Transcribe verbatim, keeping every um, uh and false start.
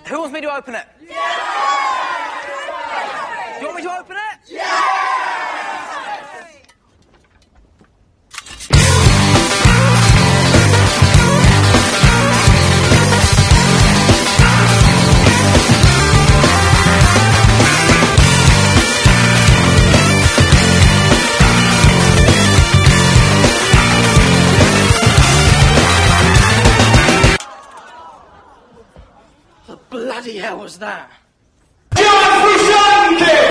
Who wants me to open it? Yeah! Do you want me to open it? Yeah! What the bloody hell was that?